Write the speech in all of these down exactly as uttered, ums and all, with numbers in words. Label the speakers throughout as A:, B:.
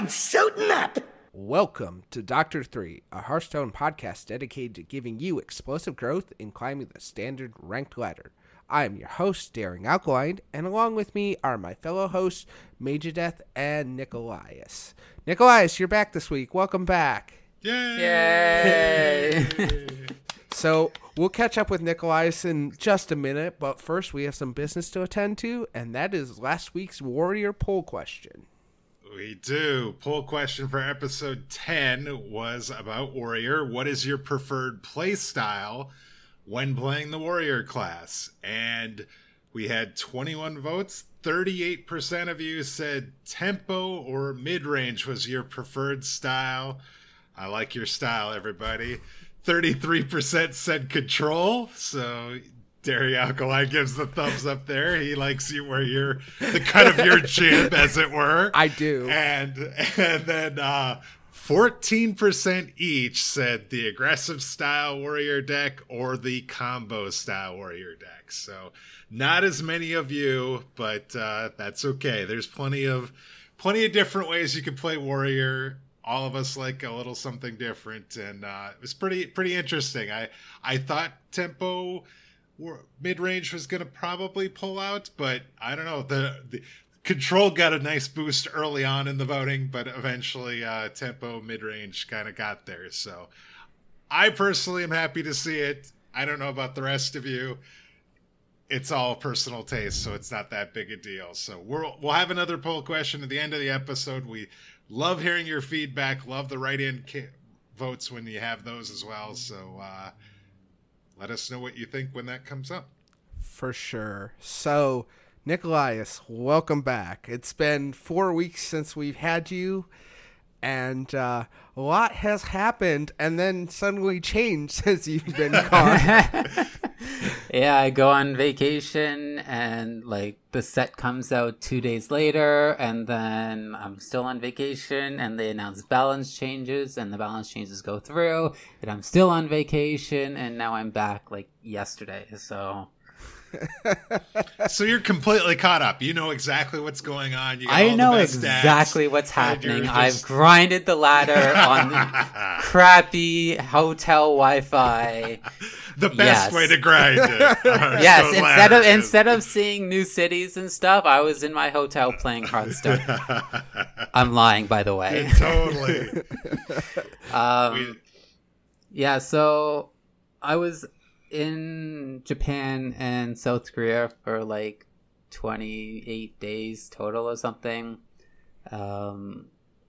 A: I'm suiting up.
B: Welcome to Doctor three, a Hearthstone podcast dedicated to giving you explosive growth in climbing the standard ranked ladder. I am your host, Daring Alkaline, and along with me are my fellow hosts, Majordeath and Nikolaius. Nikolaius, you're back this week. Welcome back.
C: Yay!
B: Yay! So, we'll catch up with Nikolaius in just a minute, but first we have some business to attend to, and that is last week's Warrior poll question.
C: We do. Poll question for episode ten was about Warrior. What is your preferred play style when playing the Warrior class? And we had twenty-one votes. thirty-eight percent of you said tempo or mid-range was your preferred style. I like your style, everybody. thirty-three percent said control. So Daring Alkaline gives the thumbs up there. He likes you where you're the cut of your jib, as it were.
B: I do.
C: And and then uh, fourteen percent each said the aggressive style warrior deck or the combo style warrior deck. So not as many of you, but uh, that's okay. There's plenty of plenty of different ways you can play warrior. All of us like a little something different, and uh, it was pretty pretty interesting. I I thought tempo mid-range was going to probably pull out, but I don't know. The, the control got a nice boost early on in the voting, but eventually uh, tempo mid-range kind of got there. So I personally am happy to see it. I don't know about the rest of you. It's all personal taste, so it's not that big a deal. So we'll we'll have another poll question at the end of the episode. We love hearing your feedback. Love the write-in ki- votes when you have those as well. So uh, let us know what you think when that comes up.
B: For sure. So, Nikolaius, welcome back. It's been four weeks since we've had you, and uh, a lot has happened and then suddenly changed since you've been gone.
D: Yeah, I go on vacation and like the set comes out two days later, and then I'm still on vacation and they announce balance changes and the balance changes go through and I'm still on vacation and now I'm back like yesterday. So
C: So you're completely caught up. You know exactly what's going on. You got
D: I
C: all
D: know
C: the best
D: exactly
C: stats,
D: what's happening.
C: just...
D: I've grinded the ladder on crappy hotel Wi-Fi.
C: The best
D: Yes.
C: way to grind it.
D: Yes, instead of instead of seeing new cities and stuff, I was in my hotel playing Hearthstone. I'm lying, by the way.
C: Totally.
D: um,
C: We-
D: yeah, so I was in Japan and South Korea for like twenty-eight days total or something. Um,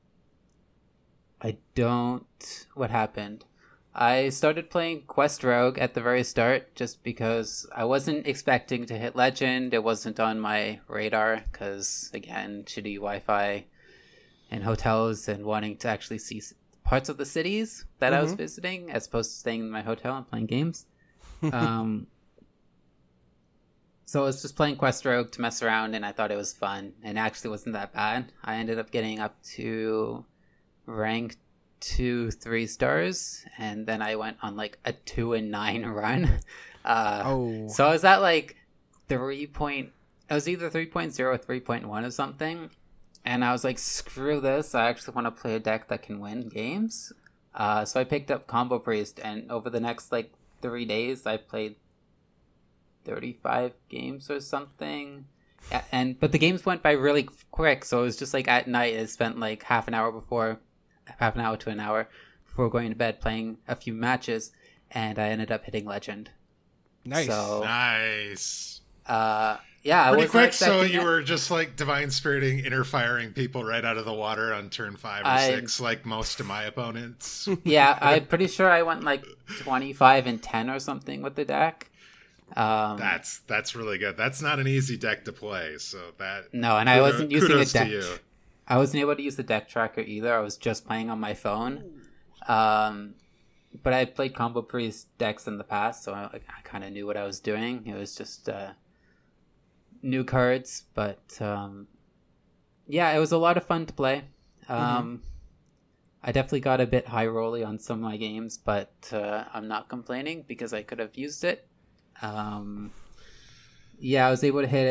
D: I don't... What happened? I started playing Quest Rogue at the very start just because I wasn't expecting to hit Legend. It wasn't on my radar because, again, shitty Wi-Fi and hotels and wanting to actually see parts of the cities that mm-hmm. I was visiting as opposed to staying in my hotel and playing games. um, so I was just playing Quest Rogue to mess around and I thought it was fun and it actually wasn't that bad. I ended up getting up to rank two, three stars and then I went on like a two and nine run. Uh,
B: oh.
D: So I was at like three point, I was either three point oh or three point one or something. And I was like, screw this. I actually want to play a deck that can win games. Uh, so I picked up Combo Priest and over the next like three days I played thirty-five games or something, and but the games went by really quick, so it was just like at night I spent like half an hour before half an hour to an hour before going to bed playing a few matches, and I ended up hitting Legend.
B: Nice.
D: So,
C: nice.
D: Uh yeah,
C: pretty
D: I
C: quick. So you
D: it.
C: were just like divine spiriting, inner firing people right out of the water on turn five or
D: I,
C: six, like most of my opponents.
D: Yeah, I'm pretty sure I went like twenty-five and ten or something with the deck. Um,
C: that's that's really good. That's not an easy deck to play. So that
D: no, and I wasn't using a deck.
C: To you.
D: I wasn't able to use the deck tracker either. I was just playing on my phone. Um, but I played Combo Priest decks in the past, so I, like, I kind of knew what I was doing. It was just uh, new cards, but um, yeah, it was a lot of fun to play. Um, mm-hmm. I definitely got a bit high rolly on some of my games, but uh, I'm not complaining because I could have used it. Um, yeah, I was able to hit it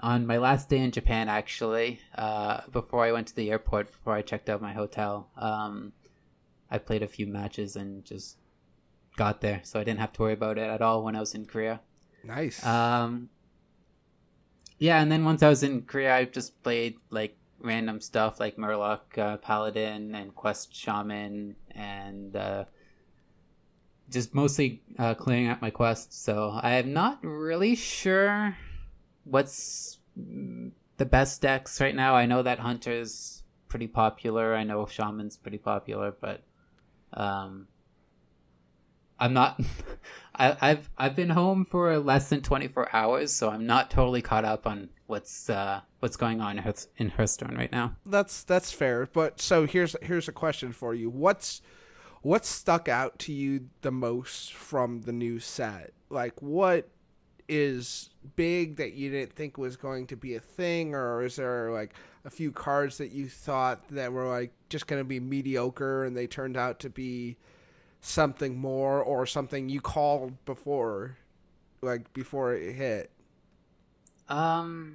D: on my last day in Japan, actually, uh, before I went to the airport, before I checked out my hotel, um, I played a few matches and just got there, so I didn't have to worry about it at all when I was in Korea.
B: Nice.
D: Um, yeah, and then once I was in Korea, I just played like random stuff like Murloc uh, Paladin and Quest Shaman, and uh, just mostly uh, clearing out my quests. So I am not really sure what's the best decks right now. I know that Hunter's pretty popular. I know Shaman's pretty popular, but um, I'm not. I, I've I've been home for less than twenty-four hours, so I'm not totally caught up on what's uh, what's going on in, Hearth- in Hearthstone right now.
B: That's that's fair. But so here's here's a question for you. What's what stuck out to you the most from the new set? Like, what is big that you didn't think was going to be a thing, or is there like a few cards that you thought that were like just going to be mediocre and they turned out to be something more, or something you called before, like before it hit?
D: Um,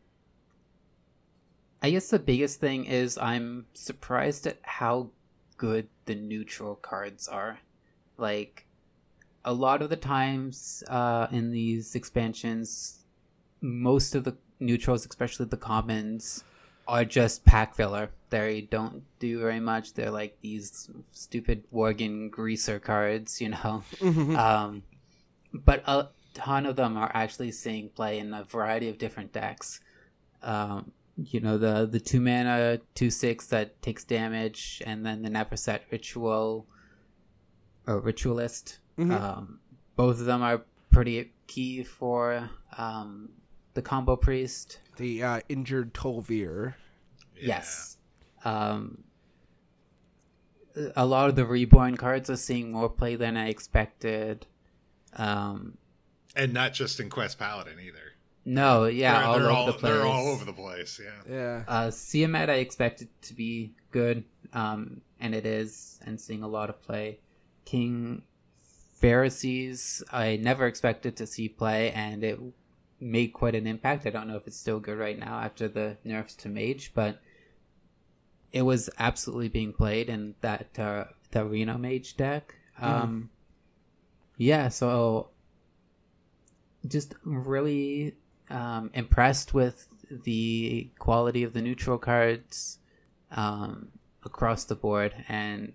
D: I guess the biggest thing is I'm surprised at how good the neutral cards are. Like, a lot of the times uh, in these expansions, most of the neutrals, especially the commons, are just pack filler. They don't do very much. They're like these stupid Worgen greaser cards, you know. um, but a ton of them are actually seeing play in a variety of different decks. Um, you know, the the two mana two six that takes damage, and then the Neverset ritual or ritualist.
B: Mm-hmm.
D: Um, both of them are pretty key for um, the combo priest.
B: The uh, injured Tolvir.
C: Yeah.
D: Yes. Um, a lot of the reborn cards are seeing more play than I expected. Um,
C: And not just in Quest Paladin either.
D: no, yeah,
C: they're,
D: all
C: they're
D: over
C: all
D: the place.
C: they're all over the place. Yeah.
B: Yeah.
D: Uh, Siamet I expected to be good, um, and it is, and seeing a lot of play. King Pharisees I never expected to see play, and it made quite an impact. I don't know if it's still good right now after the nerfs to Mage, but it was absolutely being played in that uh, the Reno Mage deck. Um, mm. Yeah, so just really um, impressed with the quality of the neutral cards um, across the board, and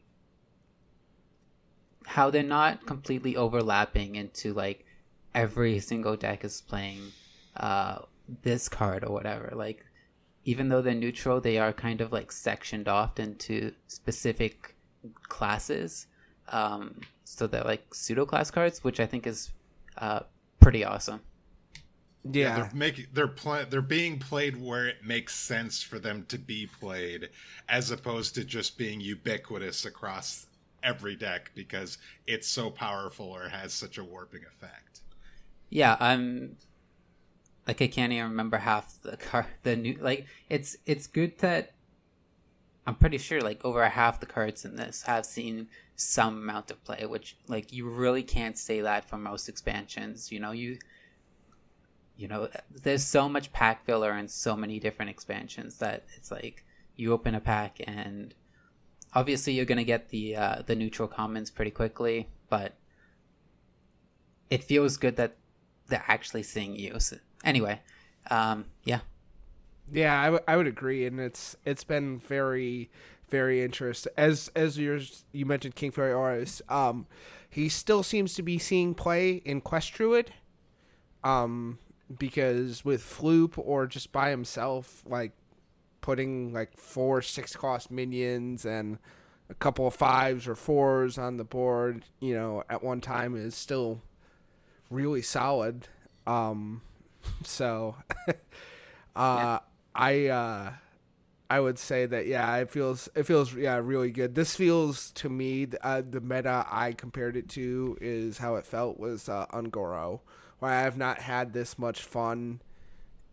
D: how they're not completely overlapping into like every single deck is playing uh, this card or whatever. Like, even though they're neutral, they are kind of like sectioned off into specific classes. Um, so they're like pseudo class cards, which I think is uh, pretty awesome.
B: Yeah,
C: yeah they're making they're play, they're being played where it makes sense for them to be played, as opposed to just being ubiquitous across every deck because it's so powerful or has such a warping effect.
D: Yeah, I'm like I can't even remember half the card. The new like it's it's good that I'm pretty sure like over half the cards in this have seen some amount of play, which like you really can't say that for most expansions. You know, you you know there's so much pack filler in so many different expansions that it's like you open a pack and obviously you're gonna get the uh, the neutral commons pretty quickly, but it feels good that they're actually seeing you. So, anyway, um, yeah,
B: yeah, I, w- I would agree, and it's it's been very very interesting. As as yours, you mentioned King Fairy Auras, um, he still seems to be seeing play in Quest Druid, um, because with Floop or just by himself, like putting like four six cost minions and a couple of fives or fours on the board, you know, at one time is still really solid. Um, so, uh, yeah. I, uh, I would say that, yeah, it feels, it feels, yeah, really good. This feels to me, uh, the meta I compared it to is how it felt was, uh, Ungoro, where I have not had this much fun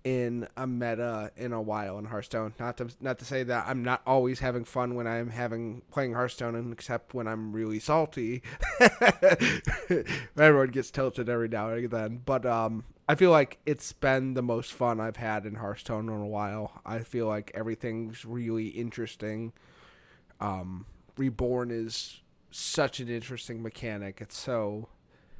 B: in a meta in a while in Hearthstone. Not to not to say that I'm not always having fun when I'm having playing Hearthstone, and except when I'm really salty. Everyone gets tilted every now and then, but um, I feel like it's been the most fun I've had in Hearthstone in a while. I feel like everything's really interesting. Um, Reborn is such an interesting mechanic. It's so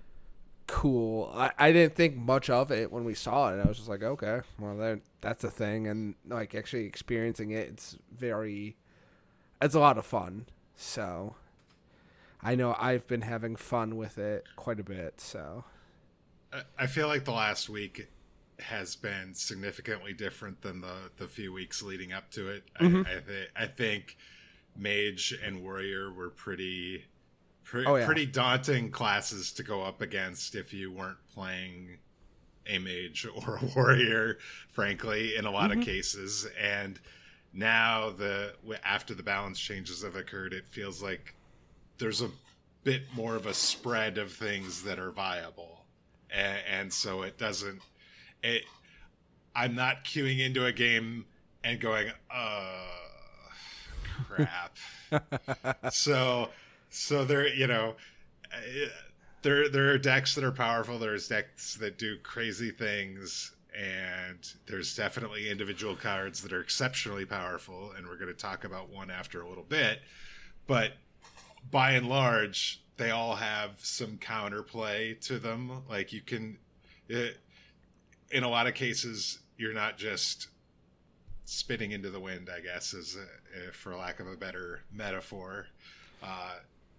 B: cool. I, I didn't think much of it when we saw it. I was just like, okay, well, that, that's a thing. And like actually experiencing it, it's very, it's a lot of fun. So I know I've been having fun with it quite a bit. So
C: I feel like the last week has been significantly different than the, the few weeks leading up to it. Mm-hmm. I, I, th- I think Mage and Warrior were pretty... Pre- oh, yeah. Pretty daunting classes to go up against if you weren't playing a mage or a warrior, frankly, in a lot mm-hmm. of cases. And now, the after the balance changes have occurred, it feels like there's a bit more of a spread of things that are viable. And, and so it doesn't... It, I'm not queuing into a game and going, uh, crap. so... So there, you know, there there are decks that are powerful. There's decks that do crazy things, and there's definitely individual cards that are exceptionally powerful. And we're going to talk about one after a little bit. But by and large, they all have some counterplay to them. Like you can, it, in a lot of cases, you're not just spitting into the wind, I guess, is a, for lack of a better metaphor. Uh,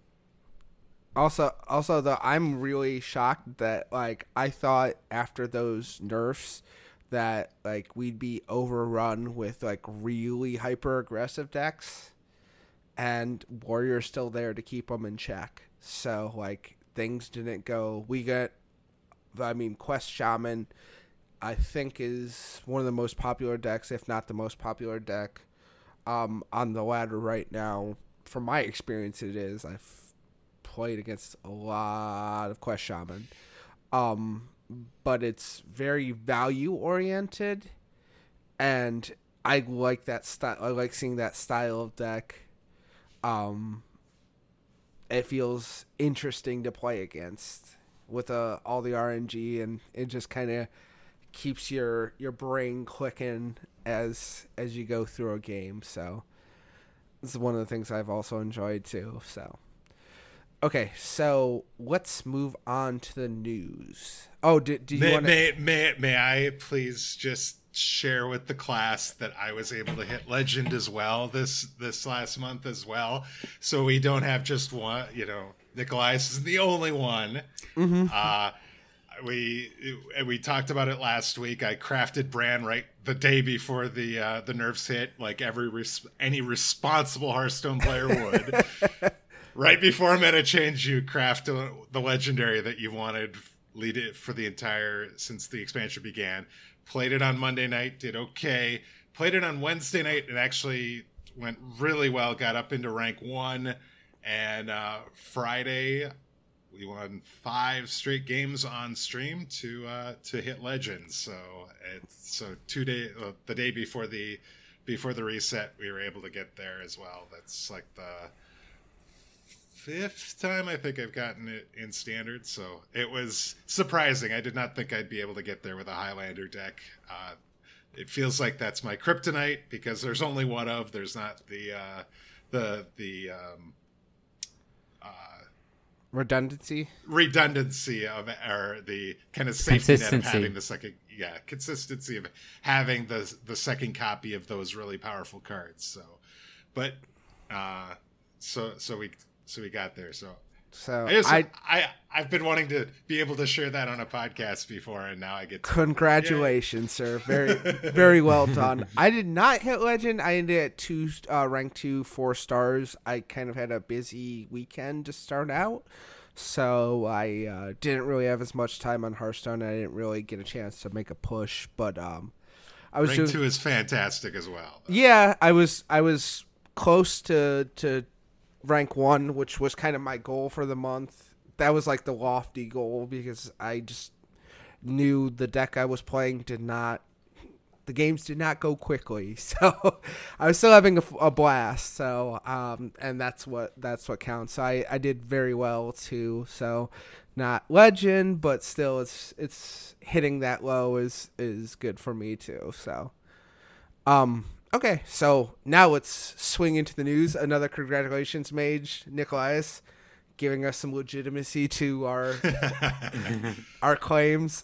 B: Also, also though, I'm really shocked that like I thought after those nerfs that like we'd be overrun with like really hyper aggressive decks, and Warrior's still there to keep them in check. So like things didn't go. We got, I mean, Quest Shaman, I think is one of the most popular decks, if not the most popular deck, um, on the ladder right now. From my experience, it is. I've played against a lot of Quest Shaman, um, but it's very value oriented, and I like that style. I like seeing that style of deck. Um, it feels interesting to play against with uh, all the R N G, and it just kind of keeps your your brain clicking as as you go through a game. So this is one of the things I've also enjoyed too. So. Okay, so let's move on to the news. Oh, do, do you
C: may,
B: want to...
C: May, may, may I please just share with the class that I was able to hit Legend as well this this last month as well. So we don't have just one, you know, Nikolais is the only one. Mm-hmm. Uh, we we talked about it last week. I crafted Bran right the day before the uh, the nerfs hit, like every res- any responsible Hearthstone player would. Right before meta change, you craft a, the legendary that you wanted, lead it for the entire, since the expansion began. Played it on Monday night, did okay. Played it on Wednesday night, and actually went really well, got up into rank one. And uh, Friday, we won five straight games on stream to uh, to hit Legends. So it's, so two day, uh, the day before the before the reset, we were able to get there as well. That's like the fifth time I think I've gotten it in standard, so it was surprising. I did not think I'd be able to get there with a Highlander deck. Uh, it feels like that's my kryptonite because there's only one of. There's not the uh, the the um, uh,
B: redundancy
C: redundancy of or the kind of safety net of having the second yeah consistency of having the the second copy of those really powerful cards. So, but uh, so so we. So we got there. So,
B: so
C: I, just,
B: I,
C: I, I've been wanting to be able to share that on a podcast before, and now I get to.
B: Congratulations, sir. Very, very well done. I did not hit Legend. I ended at two, uh, rank two, four stars. I kind of had a busy weekend to start out, so I uh, didn't really have as much time on Hearthstone. I didn't really get a chance to make a push, but um, I was
C: rank
B: doing,
C: two is fantastic as well.
B: Though. Yeah, I was, I was close to to. rank one, which was kind of my goal for the month. That was like the lofty goal because I just knew the deck I was playing did not the games did not go quickly, so I was still having a, a blast. So, um, and that's what that's what counts. So I, I did very well too. So, not legend, but still, it's it's hitting that low is is good for me too. So, um, okay. So now let's swing into the news. Another congratulations, Mage Nikolaius, giving us some legitimacy to our our claims.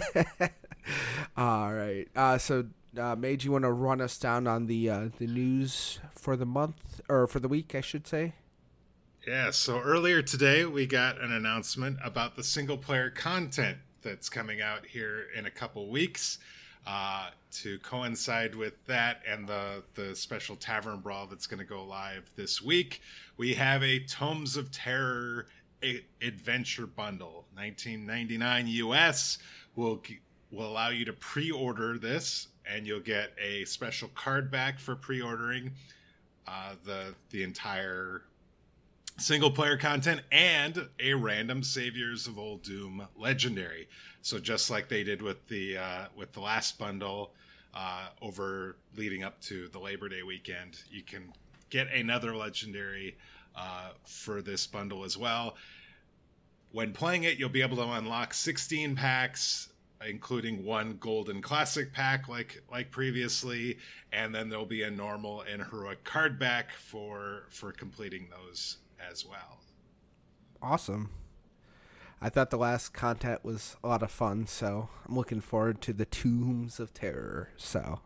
B: All right. Uh, so, uh, Mage, you want to run us down on the uh, the news for the month or for the week, I should say?
C: Yeah. So earlier today, we got an announcement about the single player content that's coming out here in a couple weeks. Uh, to coincide with that and the the special Tavern Brawl that's going to go live this week, we have a Tomes of Terror a- adventure bundle, nineteen ninety-nine U S. Will will allow you to pre-order this, and you'll get a special card back for pre-ordering uh, the the entire single player content and a random Saviors of Old Doom legendary. So just like they did with the uh, with the last bundle uh, over leading up to the Labor Day weekend, you can get another legendary uh, for this bundle as well. When playing it, you'll be able to unlock sixteen packs, including one golden classic pack like like previously, and then there'll be a normal and heroic card back for for completing those as well.
B: Awesome. I thought the last content was a lot of fun, so I'm looking forward to the Tombs of Terror. So,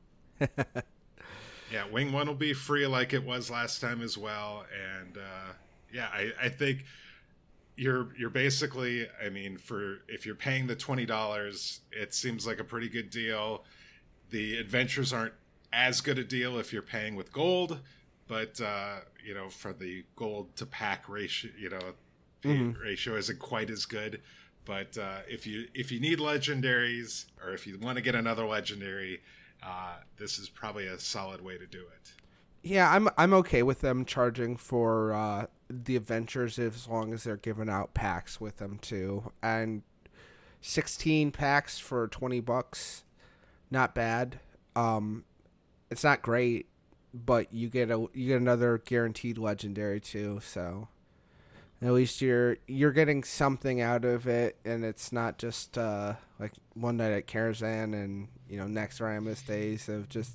C: yeah, Wing One will be free like it was last time as well, and uh, yeah, I, I think you're you're basically, I mean, for if you're paying the twenty dollars, it seems like a pretty good deal. The adventures aren't as good a deal if you're paying with gold, but uh, you know, for the gold to pack ratio, you know. Mm-hmm. ratio isn't quite as good, but uh, if you if you need legendaries or if you want to get another legendary, uh, this is probably a solid way to do it.
B: Yeah, I'm I'm okay with them charging for uh, the adventures as long as they're giving out packs with them too. And sixteen packs for twenty bucks, not bad. Um, it's not great, but you get a you get another guaranteed legendary too. So. At least you're you're getting something out of it, and it's not just uh, like One Night at Karazhan and you know Naxxramas days of just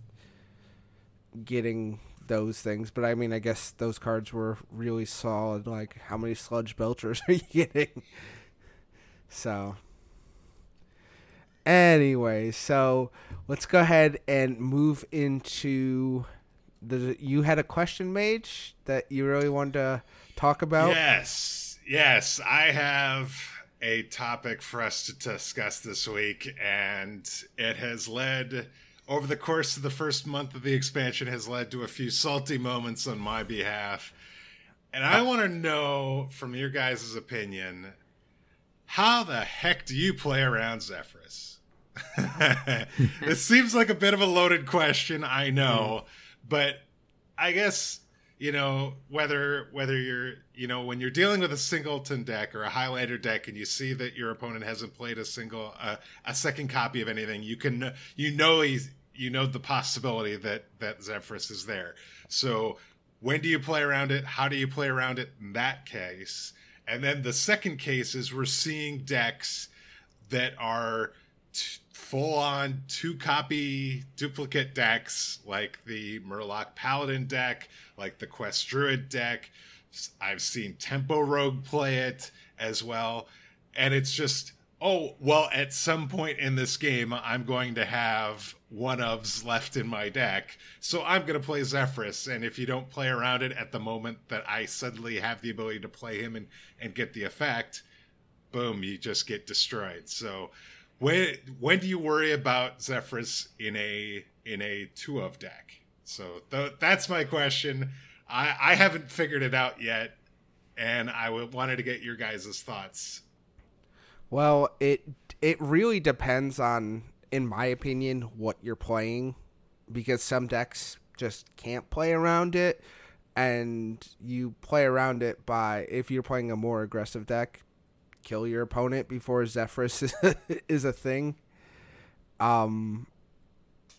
B: getting those things. But I mean, I guess those cards were really solid. Like, how many Sludge Belchers are you getting? So, anyway, so let's go ahead and move into the. You had a question, Mage, that you really wanted to talk about?
C: Yes, yes. I have a topic for us to discuss this week, and it has led, over the course of the first month of the expansion, has led to a few salty moments on my behalf. And I want to know, from your guys' opinion, how the heck do you play around Zephrys? It seems like a bit of a loaded question, I know, but I guess... You know, whether whether you're, you know, when you're dealing with a singleton deck or a highlighter deck and you see that your opponent hasn't played a single, uh, a second copy of anything, you can, you know, he's, you know, the possibility that, that Zephrys is there. So when do you play around it? How do you play around it in that case? And then the second case is we're seeing decks that are t- full-on two-copy duplicate decks, like the Murloc Paladin deck, like the Quest Druid deck. I've seen Tempo Rogue play it as well. And it's just, oh, well, at some point in this game, I'm going to have one-ofs left in my deck, so I'm going to play Zephrys. And if you don't play around it at the moment that I suddenly have the ability to play him and, and get the effect, boom, you just get destroyed. So... When when do you worry about Zephrys in a in a two of deck? So th- that's my question. I, I haven't figured it out yet, and I w- wanted to get your guys' thoughts.
B: Well, it it really depends on, in my opinion, what you're playing, because some decks just can't play around it, and you play around it by, if you're playing a more aggressive deck, kill your opponent before Zephrys is, is a thing. Um,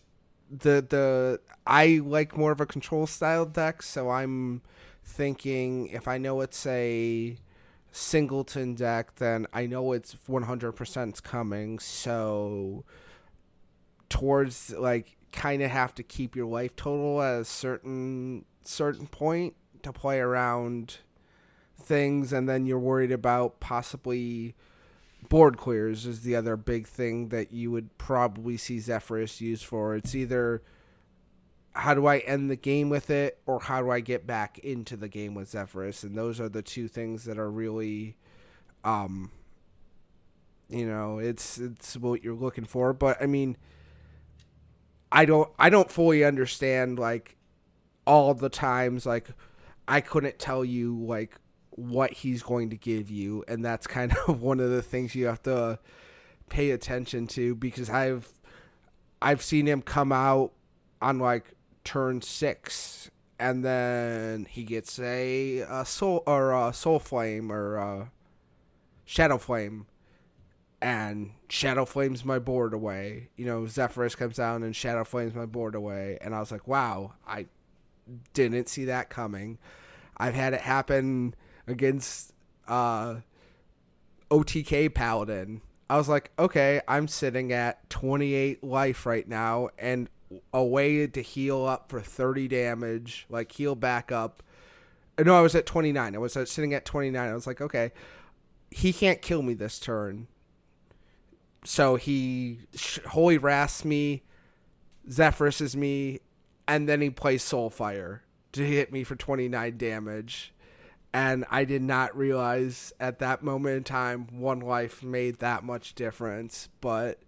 B: the the I like more of a control style deck, so I'm thinking if I know it's a singleton deck, then I know it's one hundred percent coming, so towards like kind of have to keep your life total at a certain certain point to play around things, and then you're worried about possibly board clears is the other big thing that you would probably see Zephrys used for. It's either how do I end the game with it, or how do I get back into the game with Zephrys, and those are the two things that are really, um, you know, it's it's what you're looking for. But I mean, I don't I don't fully understand like all the times like I couldn't tell you like what he's going to give you, and that's kind of one of the things you have to pay attention to, because I've I've seen him come out on like turn six, and then he gets a, a soul or a soul flame or a shadow flame, and shadow flames my board away. You know, Zephrys comes down and shadow flames my board away, and I was like, wow, I didn't see that coming. I've had it happen against uh, O T K Paladin. I was like, okay, I'm sitting at twenty-eight life right now, and a way to heal up for thirty damage, like heal back up. No, I was at twenty-nine. I was sitting at twenty-nine. I was like, okay, he can't kill me this turn. So he Holy Wraths me, Zephrys is me, and then he plays Soulfire to hit me for twenty-nine damage. And I did not realize at that moment in time one life made that much difference. But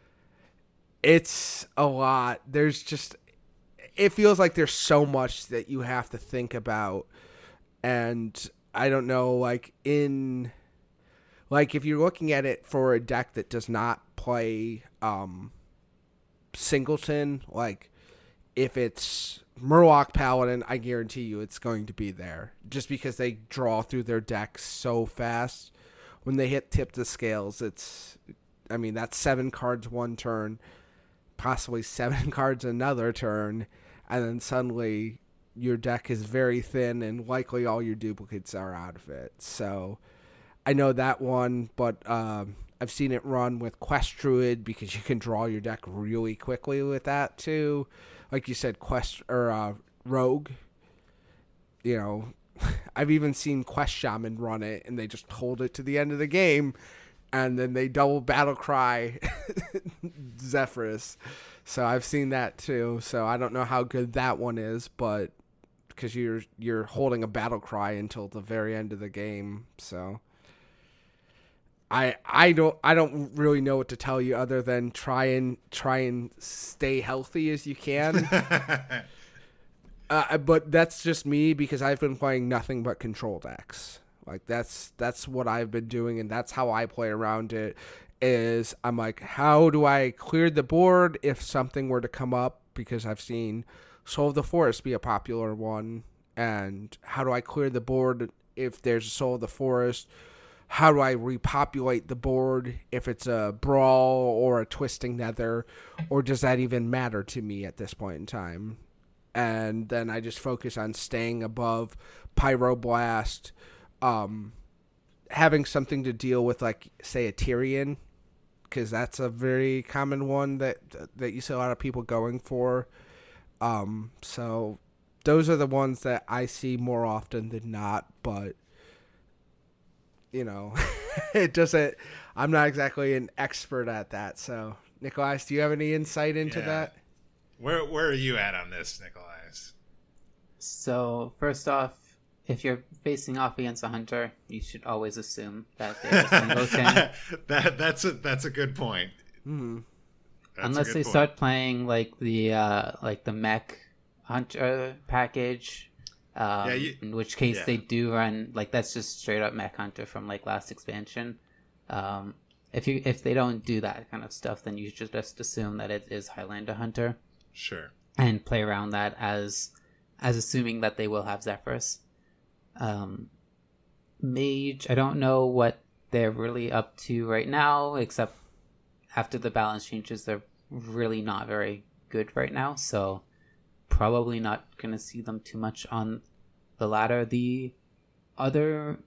B: it's a lot. There's just, it feels like there's so much that you have to think about. And I don't know, like in, like if you're looking at it for a deck that does not play um, singleton, like if it's Murloc Paladin, I guarantee you it's going to be there, just because they draw through their decks so fast. When they hit tip the scales, it's, I mean, that's seven cards one turn, possibly seven cards another turn, and then suddenly your deck is very thin and likely all your duplicates are out of it. So I know that one, but um, I've seen it run with Quest Druid, because you can draw your deck really quickly with that too. Like you said, Quest or uh, Rogue. You know, I've even seen Quest Shaman run it, and they just hold it to the end of the game, and then they double battle cry Zephrys. So I've seen that too. So I don't know how good that one is, but because you're you're holding a battle cry until the very end of the game. So I I don't I don't really know what to tell you other than try and try and stay healthy as you can. uh, but that's just me, because I've been playing nothing but control decks. Like that's that's what I've been doing, and that's how I play around it. Is I'm like, how do I clear the board if something were to come up? Because I've seen Soul of the Forest be a popular one, and how do I clear the board if there's a Soul of the Forest? How do I repopulate the board if it's a Brawl or a Twisting Nether, or does that even matter to me at this point in time? And then I just focus on staying above Pyroblast, um, having something to deal with, like, say, a Tyrion, because that's a very common one that that you see a lot of people going for. Um, so those are the ones that I see more often than not, but you know, it doesn't, I'm not exactly an expert at that. So, Nikolai, do you have any insight into yeah. that?
C: Where where are you at on this, Nikolai?
D: So, first off, if you're facing off against a hunter, you should always assume that they're a singleton.
C: that that's a that's a good point.
B: Mm-hmm.
D: Unless they point. start playing like the uh, like the mech hunter package. Um, yeah, you, in which case yeah. they do run like that's just straight up Mech Hunter from like last expansion. Um, if you if they don't do that kind of stuff, then you should just assume that it is Highlander Hunter.
C: Sure.
D: And play around that as as assuming that they will have Zephrys. Um, Mage, I don't know what they're really up to right now, except after the balance changes, they're really not very good right now, so probably not going to see them too much on the ladder. The other...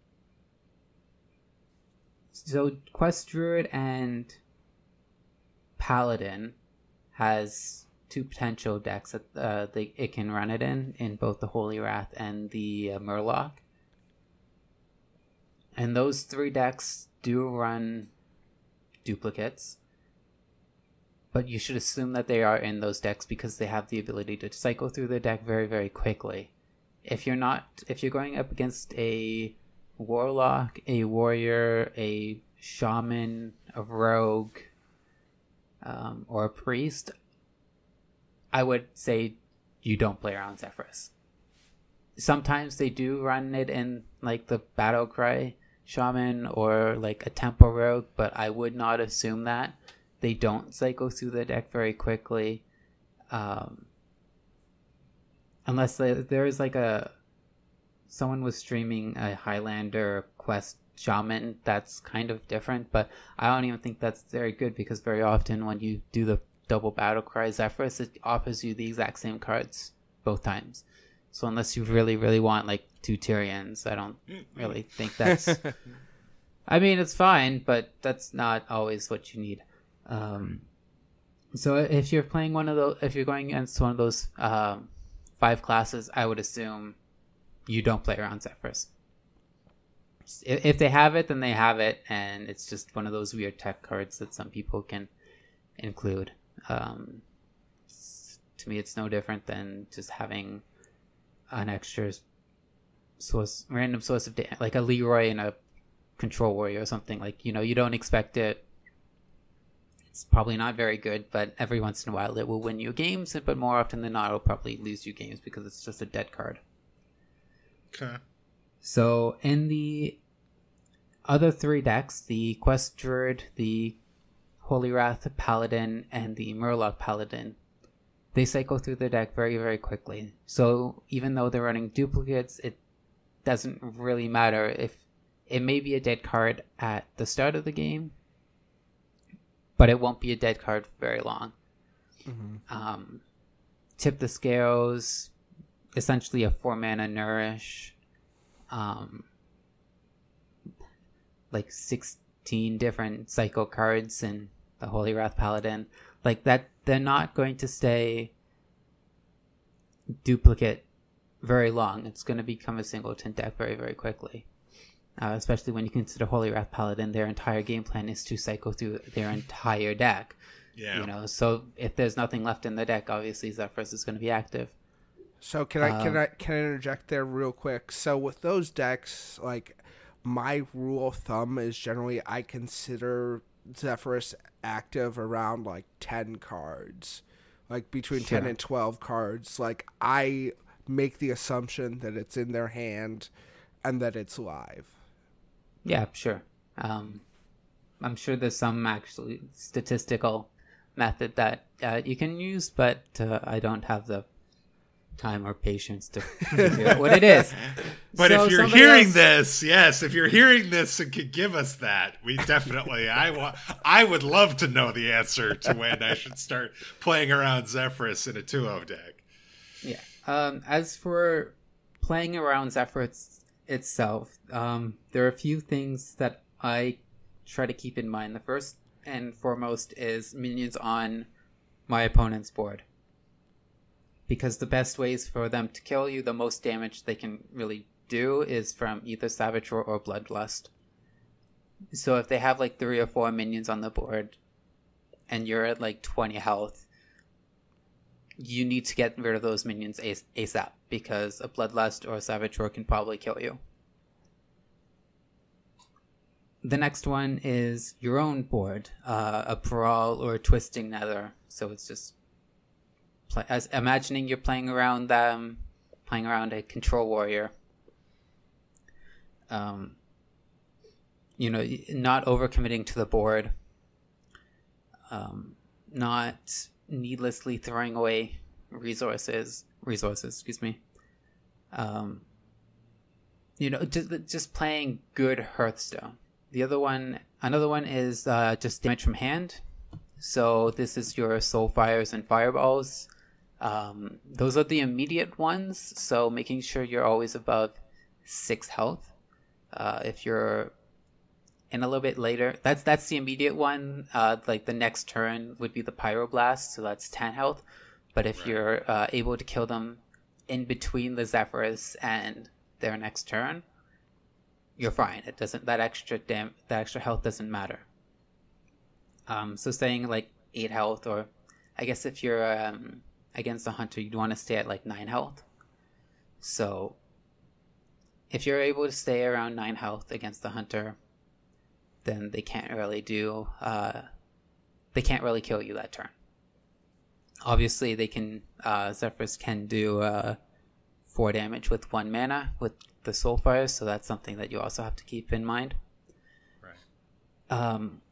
D: So Quest Druid and Paladin has two potential decks that uh, they, it can run it in, in both the Holy Wrath and the uh, Murloc. And those three decks do run duplicates, but you should assume that they are in those decks because they have the ability to cycle through the deck very, very quickly. If you're not, if you're going up against a Warlock, a Warrior, a Shaman, a Rogue, um, or a Priest, I would say you don't play around Zephrys. Sometimes they do run it in like the Battle Cry Shaman or like a Tempo Rogue, but I would not assume that. They don't cycle through the deck very quickly. Um, unless they, there is like a... Someone was streaming a Highlander Quest Shaman. That's kind of different, but I don't even think that's very good because very often when you do the double Battle Cry Zephrys, it offers you the exact same cards both times. So unless you really, really want like two Tyrians, I don't really think that's... I mean, it's fine, but that's not always what you need. Um, so if you're playing one of those, if you're going against one of those um, five classes, I would assume you don't play around Zephrys. If, if they have it, then they have it, and it's just one of those weird tech cards that some people can include. Um, to me, it's no different than just having an extra source, random source of data, like a Leroy and a Control Warrior or something. Like, you know, you don't expect it. It's probably not very good, but every once in a while it will win you games, but more often than not it'll probably lose you games because it's just a dead card.
C: Okay.
D: So in the other three decks, the Quest Druid, the Holy Wrath Paladin, and the Murloc Paladin, they cycle through the deck very, very quickly. So even though they're running duplicates, it doesn't really matter if it may be a dead card at the start of the game, but it won't be a dead card for very long. Mm-hmm. Um, Tip the Scales, essentially a four mana Nourish, um, like sixteen different cycle cards in the Holy Wrath Paladin. Like that, they're not going to stay duplicate very long. It's going to become a singleton deck very, very quickly. Uh, especially when you consider Holy Wrath Paladin, their entire game plan is to cycle through their entire deck.
C: Yeah.
D: You know, so if there's nothing left in the deck, obviously Zephrys is going to be active.
B: So can I
D: Um,
B: can I can I interject there real quick? So with those decks, like my rule of thumb is generally I consider Zephrys active around like ten cards, like between
D: Sure.
B: ten and twelve cards. Like I make the assumption that it's in their hand and that it's live.
D: Yeah, sure. Um, I'm sure there's some actually statistical method that uh, you can use, but uh, I don't have the time or patience to figure out what it is.
C: But
D: So
C: if you're
D: somebody
C: hearing
D: else-
C: this, yes, if you're hearing this and could give us that, we definitely, I wa- I would love to know the answer to when I should start playing around Zephrys in a two oh deck.
D: Yeah. Um, as for playing around Zephrys itself, um, there are a few things that I try to keep in mind. The first and foremost is minions on my opponent's board. Because the best ways for them to kill you, the most damage they can really do, is from either Savage Roar or Bloodlust. So if they have like three or four minions on the board, and you're at like twenty health, you need to get rid of those minions as- ASAP, because a Bloodlust or a Savage Roar can probably kill you. The next one is your own board, uh, a Brawl or a Twisting Nether. So it's just play, as imagining you're playing around them, playing around a Control Warrior. Um, you know, not overcommitting to the board, um, not needlessly throwing away resources. Resources, excuse me. Um, you know, just just playing good Hearthstone. The other one, another one is uh, just damage from hand. So this is your Soulfires and Fireballs. Um, those are the immediate ones, so making sure you're always above six health. Uh, if you're in a little bit later, that's that's the immediate one. Uh, like the next turn would be the Pyroblast, so that's ten health. But if right. you're uh, able to kill them in between the Zephyrus and their next turn, you're fine. It doesn't that extra dam that extra health doesn't matter. Um, so staying like eight health, or I guess if you're um, against a hunter, you'd want to stay at like nine health. So if you're able to stay around nine health against the hunter, then they can't really do uh, they can't really kill you that turn. Obviously, they can uh, Zephyrus can do uh, four damage with one mana with the Soulfire, so that's something that you also have to keep in mind.
C: Right.
D: Um.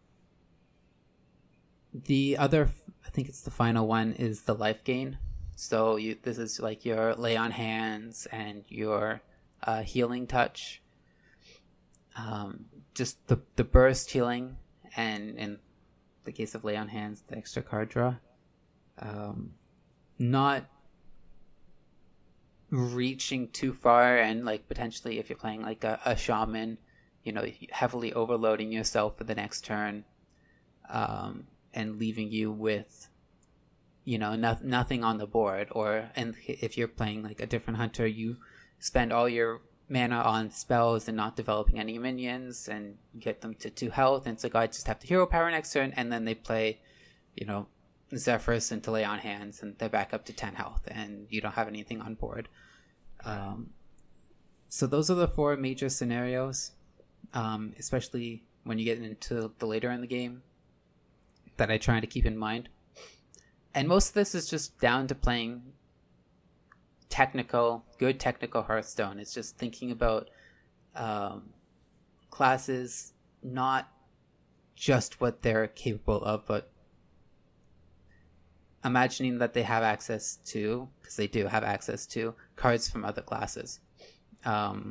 D: The other, I think it's the final one, is the life gain. So you, this is like your lay on hands and your uh, healing touch. Um, just the the burst healing, and in the case of lay on hands, the extra card draw. Um, not reaching too far, and like potentially if you're playing like a, a shaman, you know, heavily overloading yourself for the next turn. Um, and leaving you with, you know, no, nothing on the board. Or, and if you're playing like a different hunter, you spend all your mana on spells and not developing any minions and get them to two health, and so guys just have the hero power next turn, and then they play, you know, Zephyrus into lay on hands, and they're back up to ten health, and you don't have anything on board. Um, so those are the four major scenarios, um, especially when you get into the later in the game, that I try to keep in mind. And most of this is just down to playing technical, good technical Hearthstone. It's just thinking about um, classes, not just what they're capable of, but imagining that they have access to, because they do have access to, cards from other classes. Um,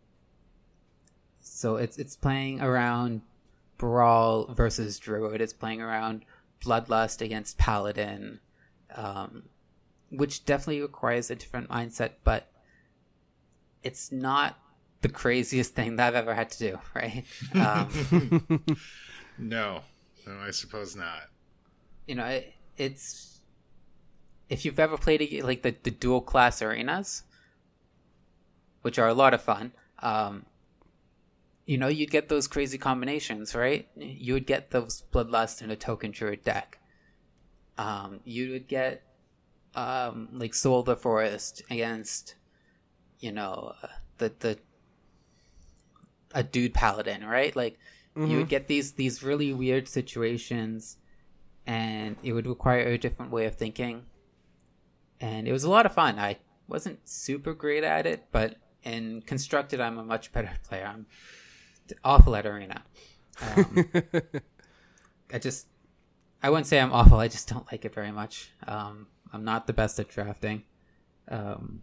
D: so it's it's playing around Brawl versus Druid. It's playing around Bloodlust against Paladin, um, which definitely requires a different mindset, but it's not the craziest thing that I've ever had to do, right? Um,
C: no, no, I suppose not.
D: You know, it, it's if you've ever played a, like the, the dual class arenas, which are a lot of fun. Um, You know, you'd get those crazy combinations, right? You would get those Bloodlust in a Token Druid deck. Um, you would get, um, like, Soul of the Forest against, you know, the, the, a dude Paladin, right? Like, mm-hmm. you would get these, these really weird situations, and it would require a different way of thinking. And it was a lot of fun. I wasn't super great at it, but in Constructed, I'm a much better player. I'm awful at Arena. Um, I just, I wouldn't say I'm awful. I just don't like it very much. Um, I'm not the best at drafting, um,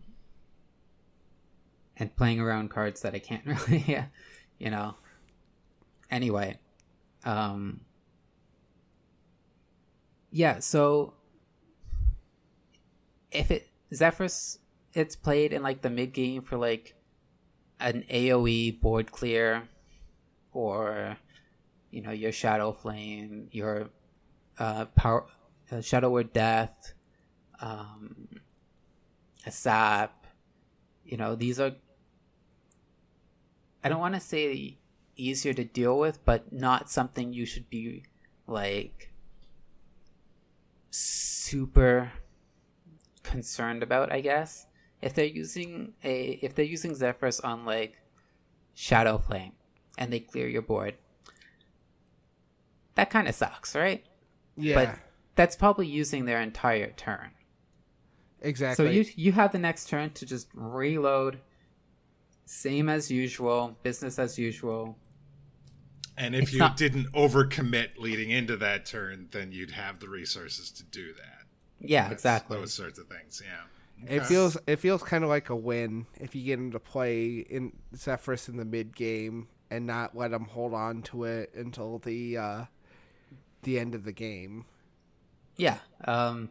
D: and playing around cards that I can't really, you know. Anyway, um, yeah. So if it Zephyrus, it's played in like the mid game for like an AoE board clear, or you know, your Shadow Flame, your uh, power, uh, Shadow Word Death, um, a sap. You know, these are, I don't want to say easier to deal with, but not something you should be like super concerned about, I guess. If they're using a if they're using Zephyrus on like Shadow Flame and they clear your board, that kind of sucks, right?
B: Yeah.
D: But that's probably using their entire turn.
B: Exactly.
D: So you you have the next turn to just reload, same as usual, business as usual.
C: And if
D: It's
C: you
D: not...
C: didn't overcommit leading into that turn, then you'd have the resources to do that.
D: Yeah,
C: That's,
D: exactly.
C: Those sorts of things, yeah.
B: It
C: Okay.
B: feels it feels kind of like a win if you get him to play in Zephyrus in the mid game and not let him hold on to it until the uh, the end of the game.
D: Yeah. Um,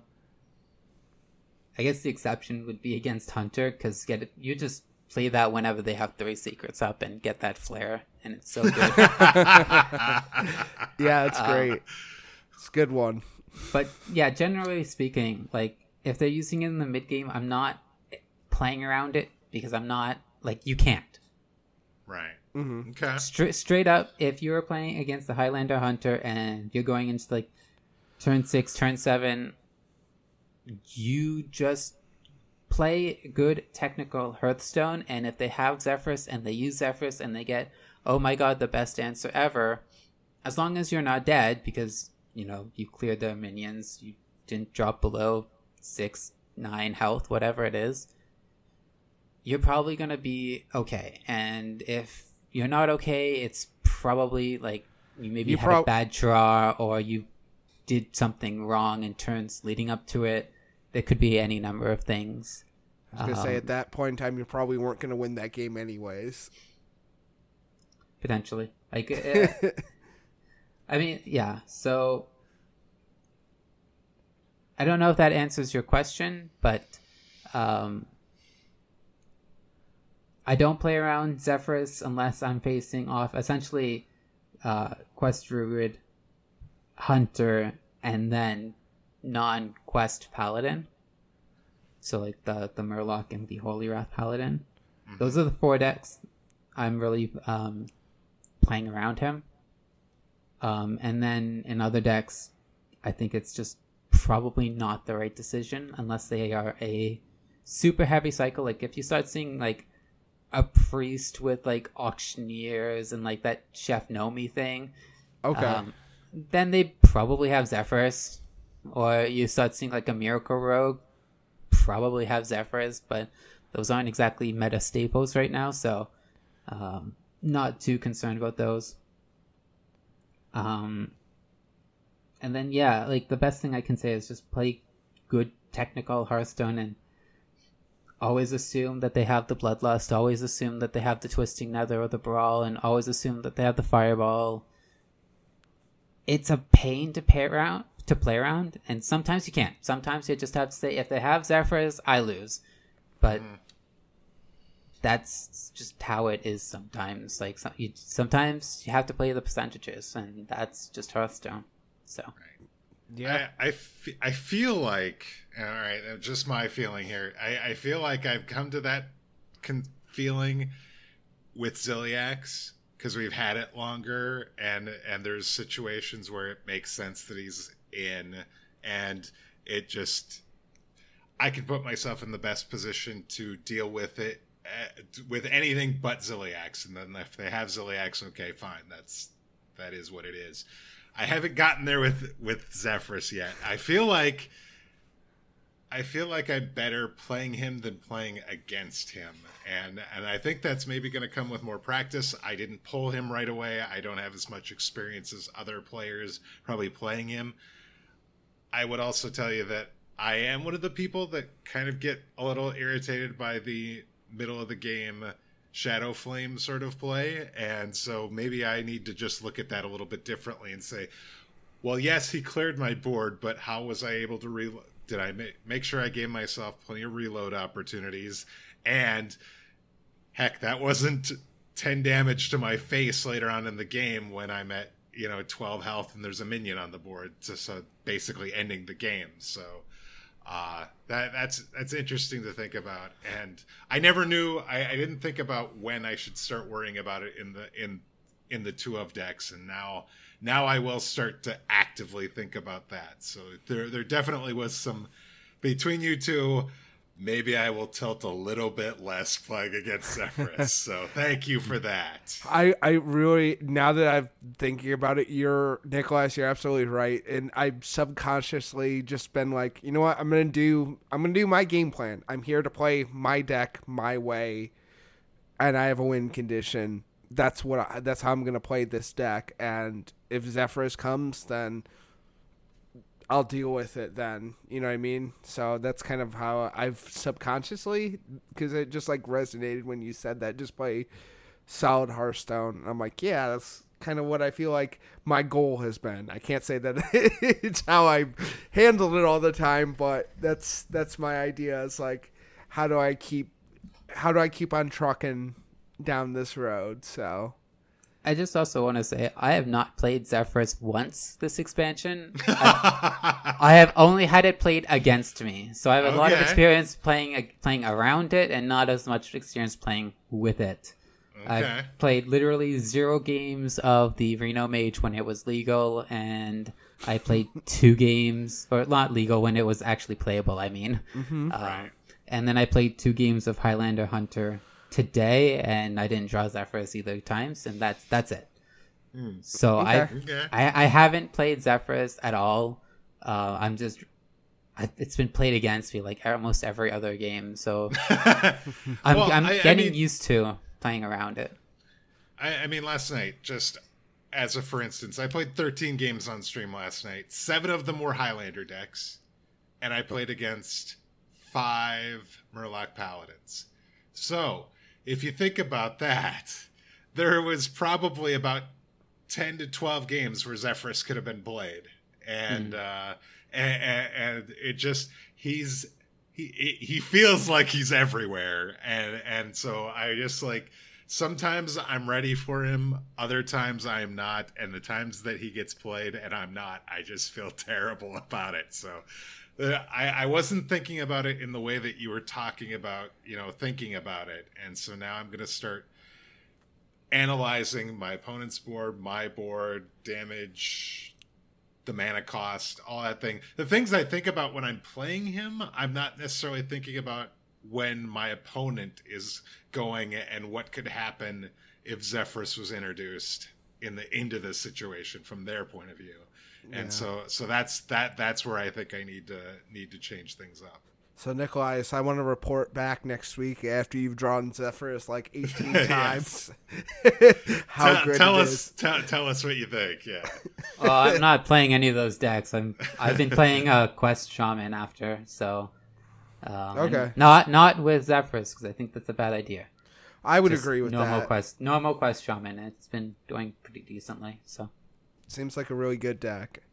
D: I guess the exception would be against Hunter, because get it, you just play that whenever they have three secrets up and get that flare, and it's so good.
B: Yeah, it's great. Um, it's a good one.
D: But yeah, generally speaking, like if they're using it in the mid game, I'm not playing around it because I'm not like you can't.
C: Right.
B: Mm-hmm.
C: Okay.
D: Straight straight up, if you're playing against the Highlander Hunter and you're going into like turn six, turn seven, you just play good technical Hearthstone, and if they have Zephrys and they use Zephrys and they get, oh my god, the best answer ever, as long as you're not dead because, you know, you cleared their minions, you didn't drop below six, nine health, whatever it is, you're probably going to be okay. And if you're not okay, it's probably like you maybe you had prob- a bad draw or you did something wrong in turns leading up to it. There could be any number of things.
B: I was going to um, say, at that point in time, you probably weren't going to win that game anyways.
D: Potentially. Like, uh, I mean, yeah. So, I don't know if that answers your question, but um, I don't play around Zephrys unless I'm facing off essentially uh, Quest Druid, Hunter, and then non-Quest Paladin. So like the, the Murloc and the Holy Wrath Paladin. Mm-hmm. Those are the four decks I'm really um, playing around him. Um, and then in other decks, I think it's just probably not the right decision unless they are a super heavy cycle. Like if you start seeing like a priest with like auctioneers and like that Chef Nomi thing,
B: okay,
D: um, then they probably have Zephrys. Or you start seeing like a Miracle Rogue, probably have Zephrys, but those aren't exactly meta staples right now, so um, not too concerned about those. Um, and then yeah, like the best thing I can say is just play good technical Hearthstone and always assume that they have the Bloodlust, always assume that they have the Twisting Nether or the Brawl, and always assume that they have the Fireball. It's a pain to pair around. to play around, and sometimes you can't. Sometimes you just have to say, if they have Zephrys, I lose. But mm. that's just how it is sometimes. Like some, you, sometimes you have to play the percentages, and that's just Hearthstone. So,
C: right. yeah, I, I, f- I feel like, all right, just my feeling here. I, I feel like I've come to that con- feeling with Ziliax, because we've had it longer, and and there's situations where it makes sense that he's in, and it just, I can put myself in the best position to deal with it uh, with anything but Ziliax, and then if they have Ziliax, okay, fine, that's that is what it is. I haven't gotten there with with Zephrys yet. I feel like I feel like I'm better playing him than playing against him, and and I think that's maybe going to come with more practice. I didn't pull him right away. I don't have as much experience as other players probably playing him. I would also tell you that I am one of the people that kind of get a little irritated by the middle of the game Shadow Flame sort of play, and so maybe I need to just look at that a little bit differently and say, well, yes, he cleared my board, but how was I able to reload? Did I ma- make sure I gave myself plenty of reload opportunities? And heck, that wasn't ten damage to my face later on in the game when I'm at, you know, twelve health and there's a minion on the board, so, so basically ending the game. So uh, that that's that's interesting to think about. And I never knew, I, I didn't think about when I should start worrying about it in the in in the two of decks, and now now I will start to actively think about that. So there there definitely was some between you two. Maybe I will tilt a little bit less playing against Zephrys. So thank you for that.
B: I, I really, now that I'm thinking about it, you're, Nicholas, you're absolutely right. And I've subconsciously just been like, you know what, I'm going to do, I'm going to do my game plan. I'm here to play my deck my way, and I have a win condition. That's what I, that's how I'm going to play this deck. And if Zephrys comes, then I'll deal with it then, you know what I mean? So that's kind of how I've subconsciously, because it just like resonated when you said that, just play solid Hearthstone. I'm like, yeah, that's kind of what I feel like my goal has been. I can't say that it's how I handled it all the time, but that's that's my idea. It's like, how do I keep how do I keep on trucking down this road? So
D: I just also want to say I have not played Zephyrus once this expansion. I, I have only had it played against me, so I have a okay. lot of experience playing playing around it, and not as much experience playing with it. Okay. I've played literally zero games of the Reno Mage when it was legal, and I played two games, or not legal, when it was actually playable. I mean,
B: mm-hmm.
D: uh, right. And then I played two games of Highlander Hunter today, and I didn't draw Zephyrus either times, and that's that's it. Mm. So okay. I, okay. I I haven't played Zephyrus at all. Uh, I'm just I, it's been played against me like almost every other game, so I'm
C: well,
D: I'm
C: I,
D: getting
C: I mean,
D: used to playing around it.
C: I, I mean, last night, just as a for instance, I played thirteen games on stream last night. Seven of them were Highlander decks, and I played against five Murloc Paladins. So if you think about that, there was probably about ten to twelve games where Zephyrus could have been played. And, mm. uh, and, and it just, he's, he, he feels like he's everywhere. And, and so I just like, sometimes I'm ready for him. Other times I'm not. And the times that he gets played and I'm not, I just feel terrible about it. So uh, I, I wasn't thinking about it in the way that you were talking about, you know, thinking about it. And so now I'm going to start analyzing my opponent's board, my board, damage, the mana cost, all that thing. The things I think about when I'm playing him, I'm not necessarily thinking about when my opponent is going and what could happen if Zephyrus was introduced in the into the situation from their point of view. And yeah. so so that's that that's where I think I need to need to change things up.
B: So, Nikolai, I want to report back next week after you've drawn Zephyrus like eighteen times. How
C: tell,
B: good
C: tell
B: it
C: us,
B: is.
C: Tell, tell us what you think, yeah.
D: Well, I'm not playing any of those decks. I'm, I've been playing a uh, Quest Shaman after, so... Um,
B: okay.
D: Not not with Zephyrus, because I think that's a bad idea.
B: I would
D: Just
B: agree with
D: normal
B: that.
D: Quest, normal Quest Shaman. It's been doing pretty decently, so...
B: Seems like a really good deck.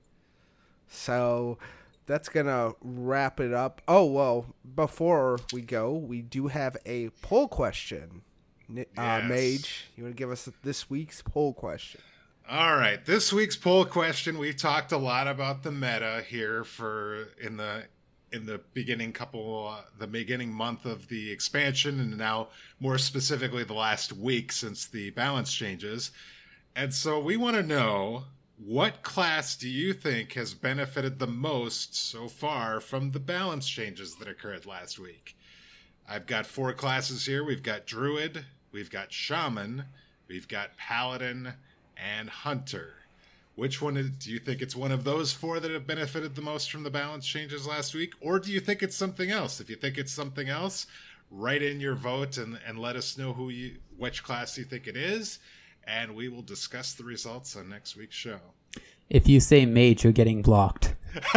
B: So... That's going to wrap it up. Oh, well, before we go, we do have a poll question. Uh,
C: yes.
B: Mage, you want to give us this week's poll question?
C: All right. This week's poll question, we've talked a lot about the meta here for in the in the beginning couple, uh, the beginning month of the expansion, and now more specifically the last week since the balance changes. And so we want to know, what class do you think has benefited the most so far from the balance changes that occurred last week? I've got four classes here. We've got Druid, we've got Shaman, we've got Paladin, and Hunter. Which one is, do you think it's one of those four that have benefited the most from the balance changes last week? Or do you think it's something else? If you think it's something else, write in your vote and, and let us know who you, which class you think it is. And we will discuss the results on next week's show.
D: If you say Mage, you're getting blocked.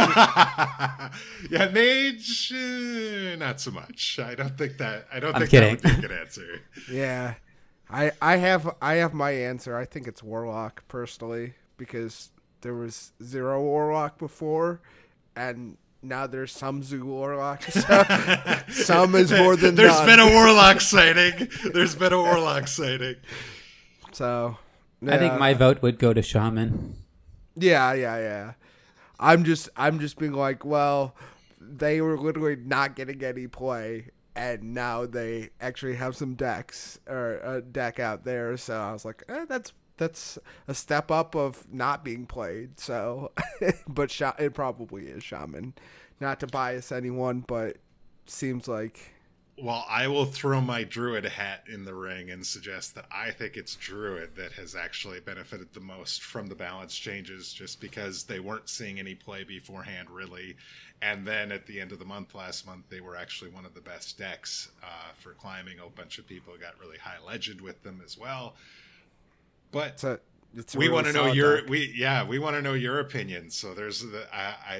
C: Yeah, Mage, uh, not so much. I don't think that. I don't
D: I'm
C: think
D: kidding.
C: that would be a good answer.
B: Yeah, I I have I have my answer. I think it's Warlock personally, because there was zero Warlock before, and now there's some Zoo Warlock. So some is more than
C: There's
B: none.
C: been a Warlock sighting. There's been a Warlock sighting.
B: So, yeah.
D: I think my vote would go to Shaman.
B: Yeah, yeah, yeah. I'm just, I'm just being like, well, they were literally not getting any play, and now they actually have some decks or a deck out there. So I was like, eh, that's that's a step up of not being played. So, but sh- it probably is Shaman. Not to bias anyone, but seems like.
C: Well, I will throw my Druid hat in the ring and suggest that I think it's Druid that has actually benefited the most from the balance changes, just because they weren't seeing any play beforehand, really. And then at the end of the month last month, they were actually one of the best decks uh, for climbing. A bunch of people got really high legend with them as well. But
B: it's a, it's a
C: we
B: really
C: want to know
B: solid
C: your
B: deck.
C: we yeah we want to know your opinion. So there's the I. I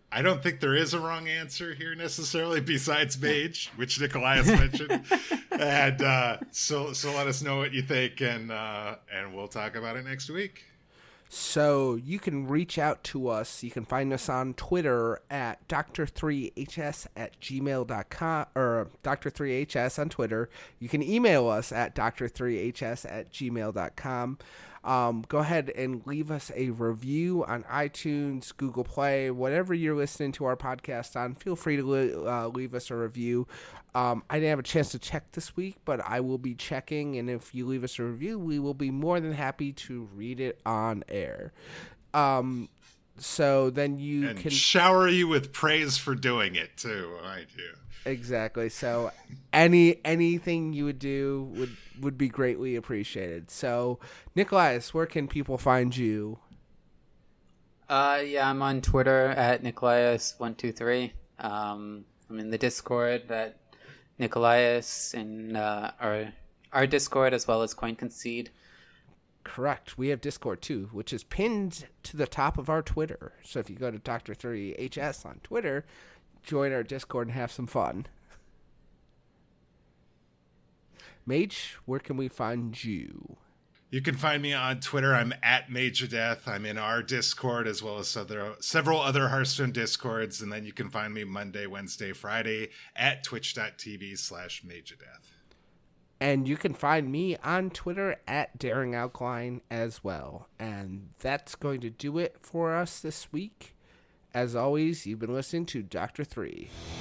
C: I don't think there is a wrong answer here necessarily, besides Mage, which Nikolai's mentioned. and uh, so, so let us know what you think, and uh, and we'll talk about it next week.
B: So you can reach out to us. You can find us on Twitter at D R three H S at gmail dot com, or D R three H S on Twitter. You can email us at D R three H S at gmail dot com. Um, go ahead and leave us a review on iTunes, Google Play, whatever you're listening to our podcast on. Feel free to li- uh, leave us a review. Um, I didn't have a chance to check this week, but I will be checking, and if you leave us a review, we will be more than happy to read it on air. Um, so then you
C: and
B: can
C: shower you with praise for doing it too, I do.
B: Exactly. So any anything you would do would would be greatly appreciated. So Nikolai, where can people find you?
D: Uh, yeah, I'm on Twitter at Nikolaius one two three. Um, I'm in the Discord at Nikolaius and uh, our our Discord as well as Coin Concede.
B: Correct. We have Discord too, which is pinned to the top of our Twitter. So if you go to D R three H S on Twitter, join our Discord and have some fun. Mage, where can we find you?
C: You can find me on Twitter. I'm at Major Death. I'm in our Discord as well as other, several other Hearthstone Discords. And then you can find me Monday, Wednesday, Friday at twitch.tv slash Major Death.
B: And you can find me on Twitter at Daring Alkaline as well. And that's going to do it for us this week. As always, you've been listening to D R three.